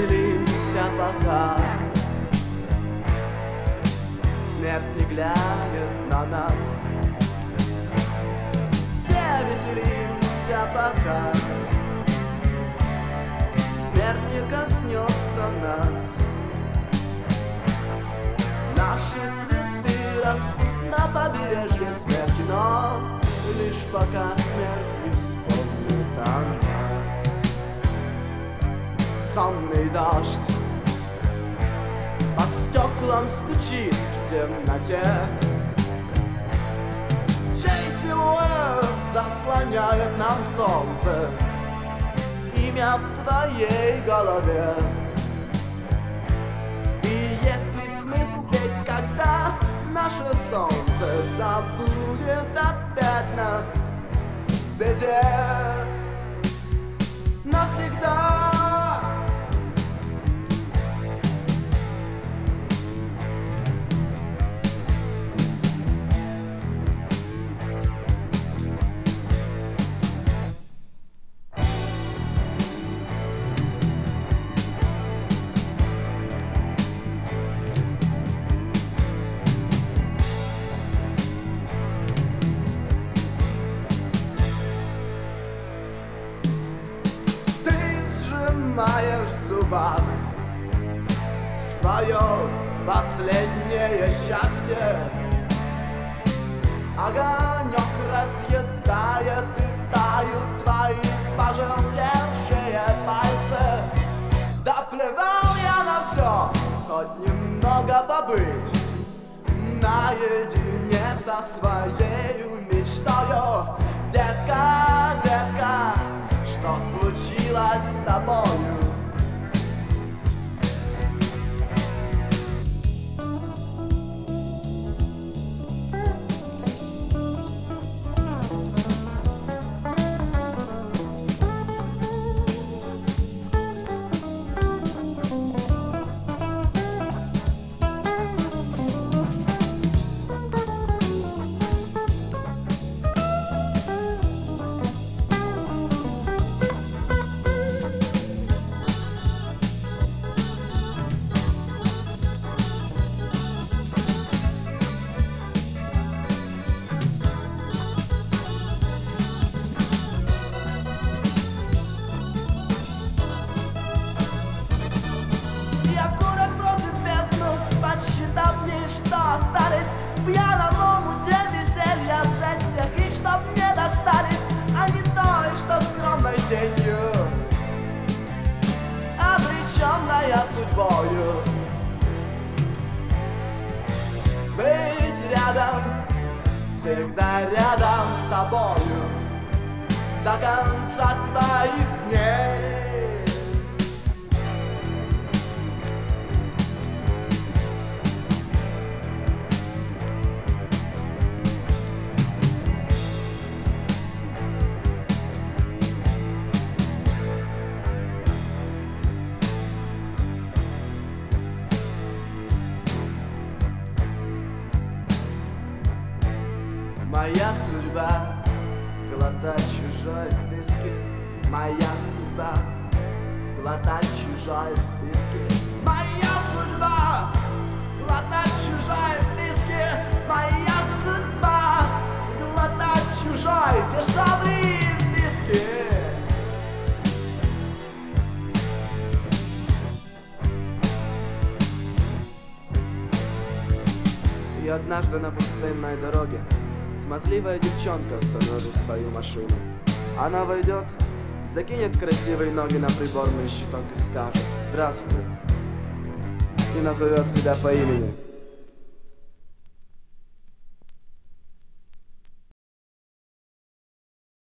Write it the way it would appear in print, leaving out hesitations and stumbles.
веселимся пока смерть не глянет на нас. Все веселимся пока смерть не коснется нас. Наши цветы растут на побережье смерти, но лишь пока смерть не вспомнит она. Сонный дождь по стеклам стучит в темноте, чей силуэт заслоняет нам солнце, имя в твоей голове. И есть ли смысл петь, когда наше солнце забудет опять нас в беде навсегда? Сжимаешь в зубах свое последнее счастье, огонек разъедает и тают твои пожелтевшие пальцы. Да плевал я на все, хоть немного побыть наедине со своей мечтою. Детка, детка, что случилось с тобою? Остались в пьяном омуте веселья, сжечь всех, и чтоб мне достались, а не той, что скромной тенью, обреченная судьбою. Быть рядом, всегда рядом с тобою до конца твоих дней. Моя судьба — глотать чужой виски. Моя судьба — глотать чужой виски. Моя судьба — глотать чужой виски. Моя судьба — глотать чужой дешевый виски. И однажды на пустынной дороге смазливая девчонка остановит твою машину. Она войдет, закинет красивые ноги на приборный щиток и скажет: «Здравствуй», и назовет тебя по имени.